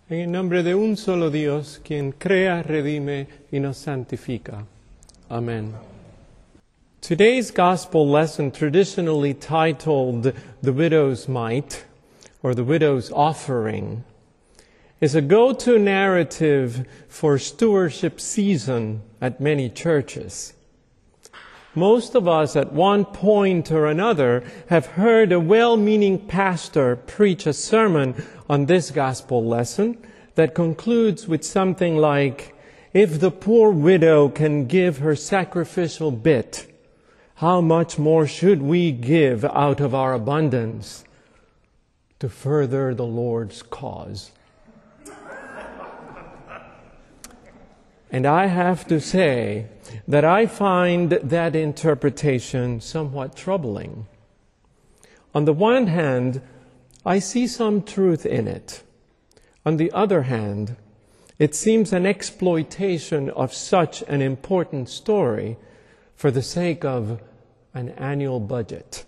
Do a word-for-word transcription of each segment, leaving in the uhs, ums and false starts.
En el nombre de un solo Dios, quien crea, redime y nos santifica. Amen. Today's gospel lesson, traditionally titled The Widow's Mite, or The Widow's Offering, is a go-to narrative for stewardship season at many churches. Most of us at one point or another have heard a well-meaning pastor preach a sermon on this gospel lesson that concludes with something like, if the poor widow can give her sacrificial bit, how much more should we give out of our abundance to further the Lord's cause? And I have to say that I find that interpretation somewhat troubling. On the one hand, I see some truth in it. On the other hand, it seems an exploitation of such an important story for the sake of an annual budget.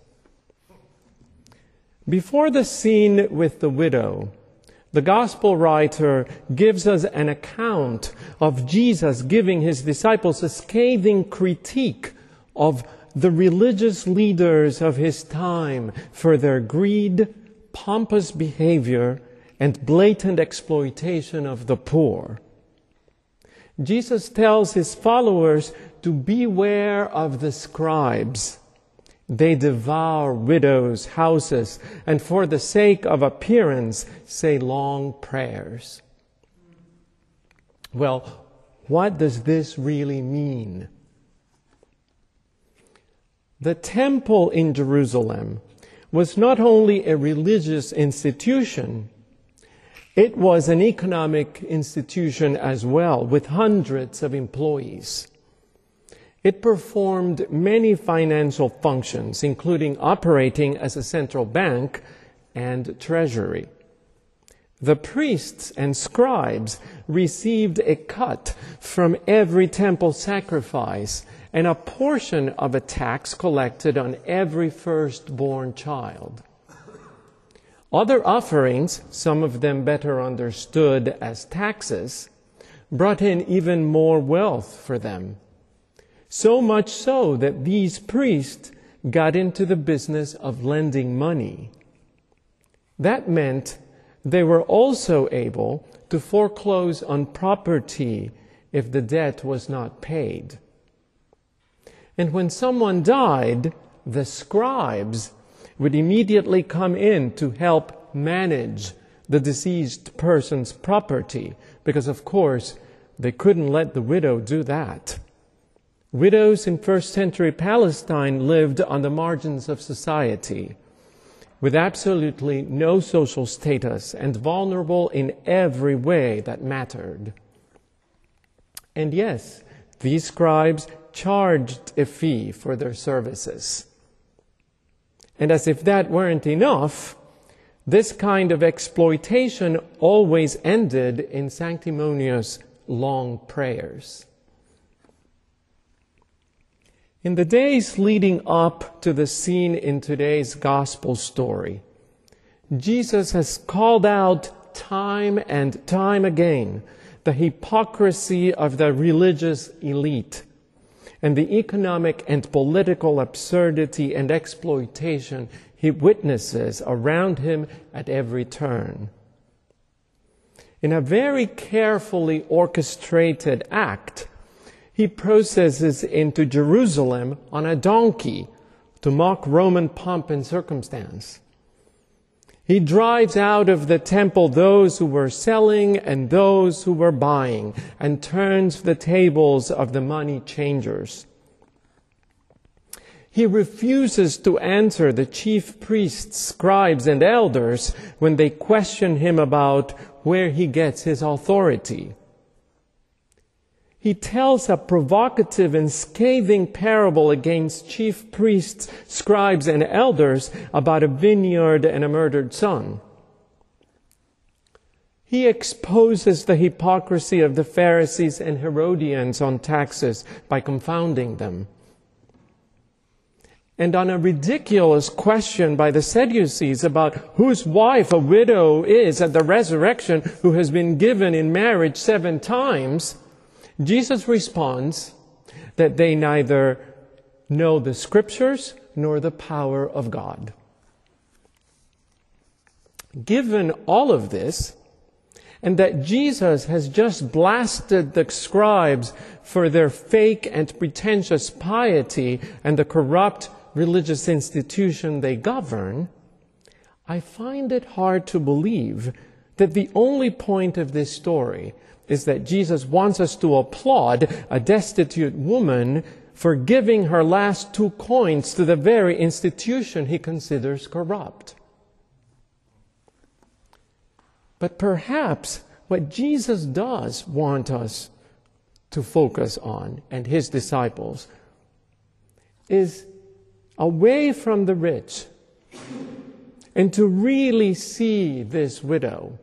Before the scene with the widow, the gospel writer gives us an account of Jesus giving his disciples a scathing critique of the religious leaders of his time for their greed, pompous behavior, and blatant exploitation of the poor. Jesus tells his followers to beware of the scribes. They devour widows' houses, and for the sake of appearance, say long prayers. Well, what does this really mean? The temple in Jerusalem was not only a religious institution, it was an economic institution as well, with hundreds of employees. It performed many financial functions, including operating as a central bank and treasury. The priests and scribes received a cut from every temple sacrifice and a portion of a tax collected on every firstborn child. Other offerings, some of them better understood as taxes, brought in even more wealth for them. So much so that these priests got into the business of lending money. That meant they were also able to foreclose on property if the debt was not paid. And when someone died, the scribes would immediately come in to help manage the deceased person's property, because of course they couldn't let the widow do that. Widows in first century Palestine lived on the margins of society, with absolutely no social status and vulnerable in every way that mattered. And yes, these scribes charged a fee for their services. And as if that weren't enough, this kind of exploitation always ended in sanctimonious long prayers. In the days leading up to the scene in today's gospel story, Jesus has called out time and time again the hypocrisy of the religious elite and the economic and political absurdity and exploitation he witnesses around him at every turn. In a very carefully orchestrated act, he processes into Jerusalem on a donkey to mock Roman pomp and circumstance. He drives out of the temple those who were selling and those who were buying, and turns the tables of the money changers. He refuses to answer the chief priests, scribes, and elders when they question him about where he gets his authority. He tells a provocative and scathing parable against chief priests, scribes, and elders about a vineyard and a murdered son. He exposes the hypocrisy of the Pharisees and Herodians on taxes by confounding them. and on a ridiculous question by the Sadducees about whose wife a widow is at the resurrection who has been given in marriage seven times, Jesus responds that they neither know the Scriptures nor the power of God. Given all of this, and that Jesus has just blasted the scribes for their fake and pretentious piety and the corrupt religious institution they govern, I find it hard to believe that the only point of this story is that Jesus wants us to applaud a destitute woman for giving her last two coins to the very institution he considers corrupt. But perhaps what Jesus does want us to focus on, and his disciples, is away from the rich and to really see this widow.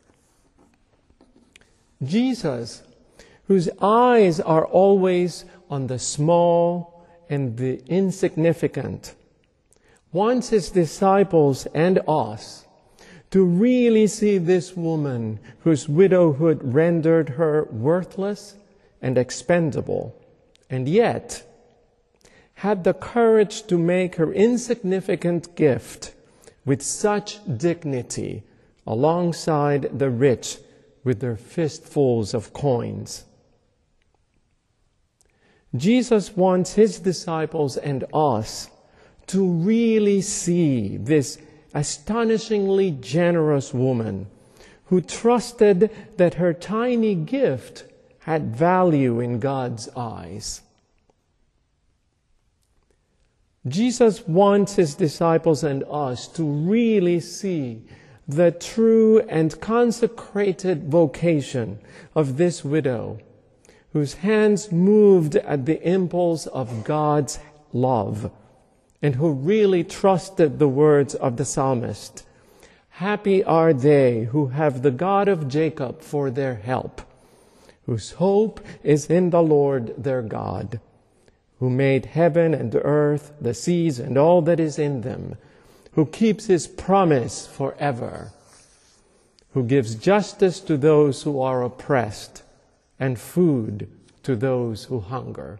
Jesus, whose eyes are always on the small and the insignificant, wants his disciples and us to really see this woman whose widowhood rendered her worthless and expendable, and yet had the courage to make her insignificant gift with such dignity alongside the rich with their fistfuls of coins. Jesus wants his disciples and us to really see this astonishingly generous woman who trusted that her tiny gift had value in God's eyes. Jesus wants his disciples and us to really see the true and consecrated vocation of this widow, whose hands moved at the impulse of God's love, and who really trusted the words of the psalmist. Happy are they who have the God of Jacob for their help, whose hope is in the Lord their God, who made heaven and earth, the seas and all that is in them, who keeps his promise forever, who gives justice to those who are oppressed and food to those who hunger.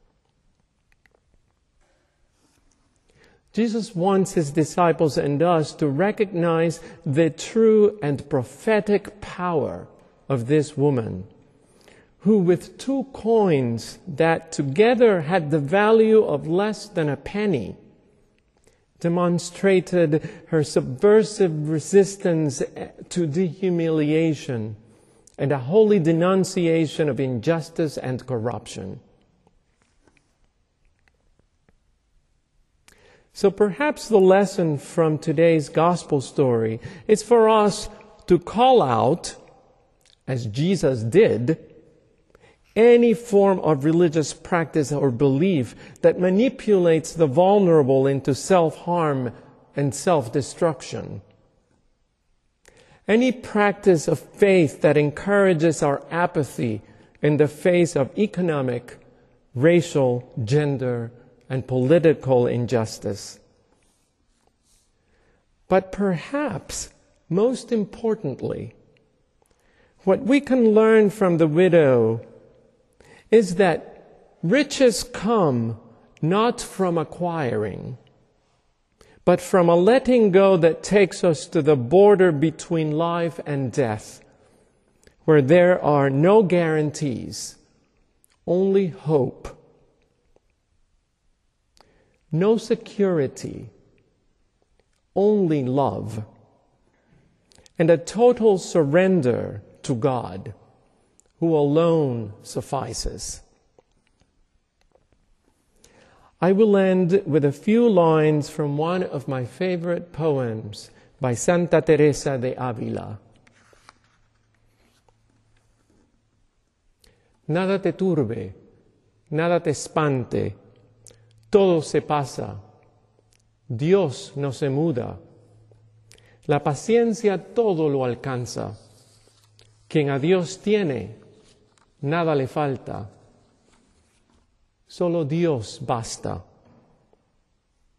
Jesus wants his disciples and us to recognize the true and prophetic power of this woman, who with two coins that together had the value of less than a penny, demonstrated her subversive resistance to dehumiliation and a holy denunciation of injustice and corruption. So perhaps the lesson from today's gospel story is for us to call out, as Jesus did, any form of religious practice or belief that manipulates the vulnerable into self-harm and self-destruction. Any practice of faith that encourages our apathy in the face of economic, racial, gender, and political injustice. But perhaps, most importantly, what we can learn from the widow is that riches come not from acquiring, but from a letting go that takes us to the border between life and death, where there are no guarantees, only hope, no security, only love, and a total surrender to God, who alone suffices. I will end with a few lines from one of my favorite poems by Santa Teresa de Ávila. Nada te turbe, nada te espante, todo se pasa, Dios no se muda, la paciencia todo lo alcanza, quien a Dios tiene, nada le falta, solo Dios basta.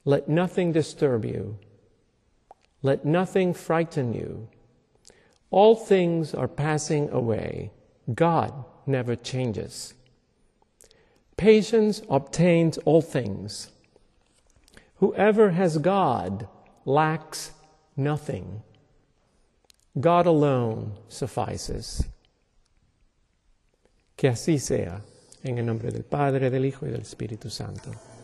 Let nothing disturb you. Let nothing frighten you. All things are passing away. God never changes. Patience obtains all things. Whoever has God lacks nothing. God alone suffices. Que así sea, en el nombre del Padre, del Hijo y del Espíritu Santo.